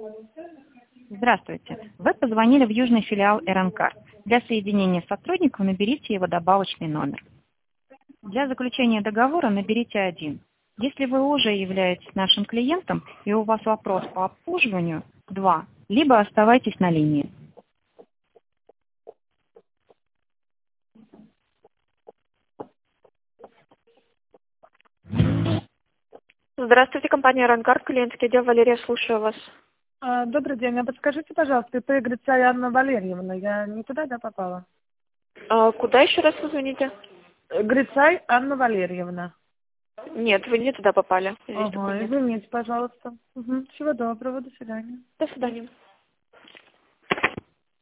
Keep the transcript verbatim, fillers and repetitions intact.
Здравствуйте. Вы позвонили в южный филиал эр эн карт. Для соединения с сотрудником наберите его добавочный номер. Для заключения договора наберите один. Если вы уже являетесь нашим клиентом и у вас вопрос по обслуживанию, два. Либо оставайтесь на линии. Здравствуйте, компания «Ранкард», клиентский отдел, Валерия, слушаю вас. А, Добрый день. А подскажите, пожалуйста, это Грицай Анна Валерьевна. Я не туда, да, попала? А, куда еще раз вы звоните? Грицай Анна Валерьевна. Нет, вы не туда попали. Здесь такой Ага, нет. извините, пожалуйста. Угу. Всего доброго, до свидания. До свидания.